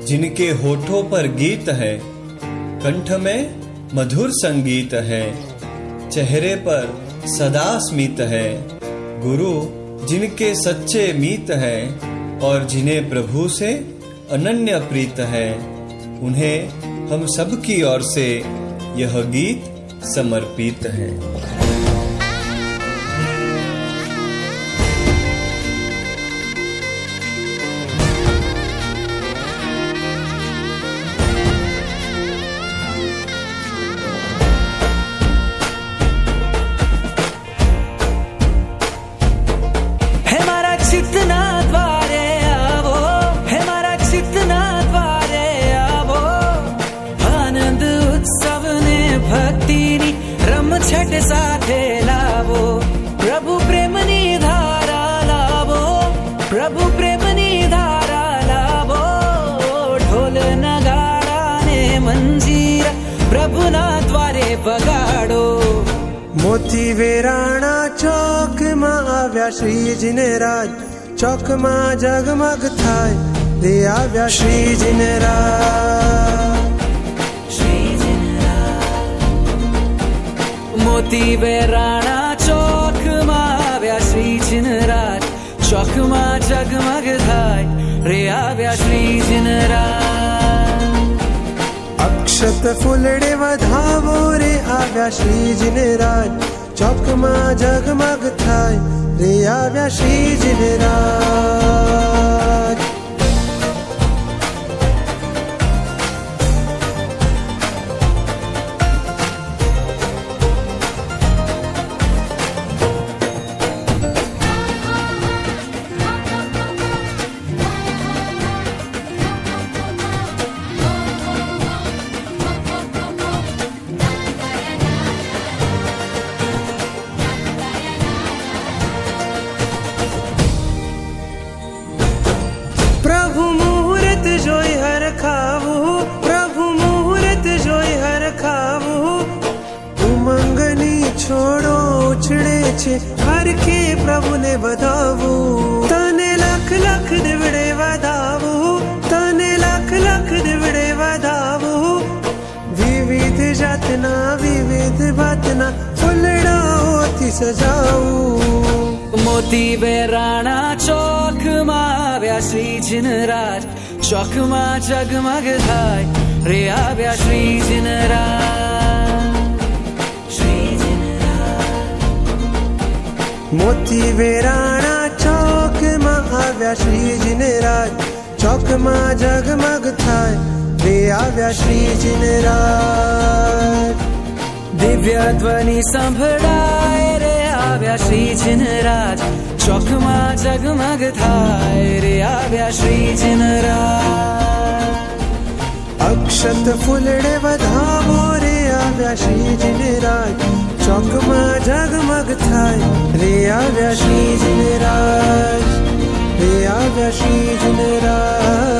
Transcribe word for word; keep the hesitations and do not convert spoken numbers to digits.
जिनके होठों पर गीत है, कंठ में मधुर संगीत है, चेहरे पर सदा स्मित है। गुरु जिनके सच्चे मीत है और जिन्हें प्रभु से अनन्य प्रीत है, उन्हें हम सब की ओर से यह गीत समर्पित है। छठ साथे लावो प्रभु प्रेमनी धारा लावो, प्रभु प्रेमनी धारा लावो। ढोल नगाड़ा ने मंजीरा प्रभु ना द्वारे बगाड़ो। मोती वेराणा चौक में आव्या श्रीजी ने राज, चौक में जगमग थाय रे आव्या श्रीजी ने राज। मोती वेराणा चौक में आव्या श्रीजी ने राज, चौक में जगमग थाय रे आव्या श्रीजी ने राज। अक्षत फुलड़े वधावो रे आव्या श्रीजी ने राज, चौक में जगमग थाय रे आव्या श्रीजी ने राज। प्रभु मुहूर्त जोई हर खावू, प्रभु मुहूर्त जोई हर खावू। उमंगनी छोड़ो उछड़े छे हर के प्रभु ने बधावू। तने लख लख दिवड़े वधावू, तने लख लख दिवड़े वधावू। विविध जातना विविध बातना फुलड़ाओ सजाऊ। मोती वेराणा चौक में आव्या श्रीजी ने राज, चौक में जगमग थाय रे आव्या श्रीजी ने राज। श्रीजी ने राज। मोती वेराणा चौक में आव्या श्रीजी ने राज, चौक में जगमग थाय रे आव्या श्रीजी ने राज। दिव्य ध्वनि संभळाए रे आव्या श्रीजी ने राज, चौक में जगमग थाय रे आव्या श्रीजी ने राज। अक्षत फुलड़े वधावो रे आव्या श्रीजी ने राज, चौक में जगमग थाय रे आव्या श्रीजी ने राज, रे आव्या श्रीजी ने राज।